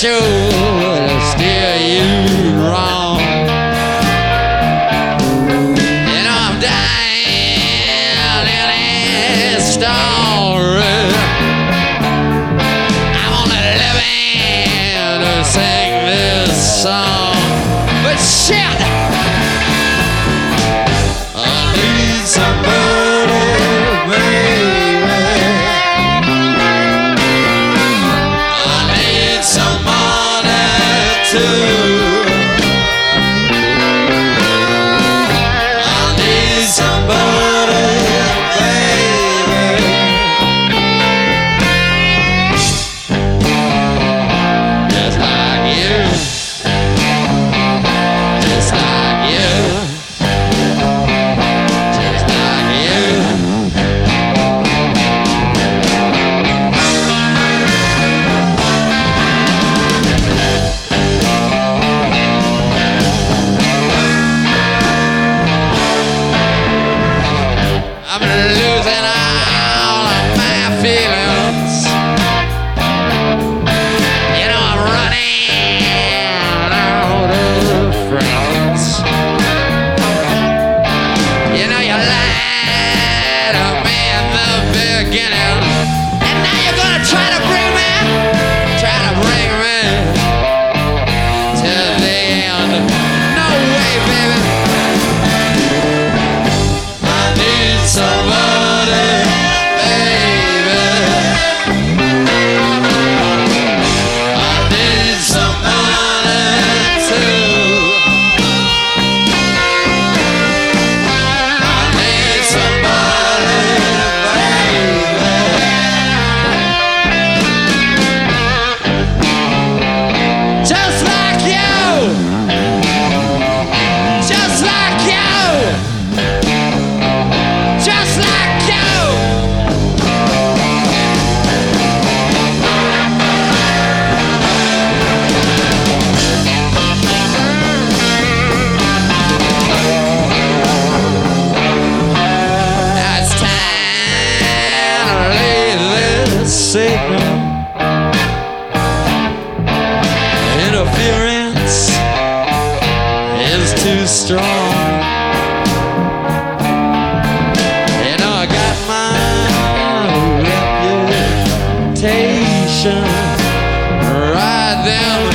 sure to steer you wrong. And I'm dying in this story. I'm only living to sing this song. But shit, I need somebody, baby. I need somebody too. I need somebody, baby. Just like you. Just like you. Just like you. I'm losing all of my feelings. You know I'm running out of friends. You know you lied to me in the beginning, and now you're gonna try to bring me to the end. No way, baby. I need somebody, baby. I need somebody too. I need somebody, baby. Just like you. Just like you. Just like you. Now it's time to lay this signal. Interference is too strong. You know I got my reputation right there.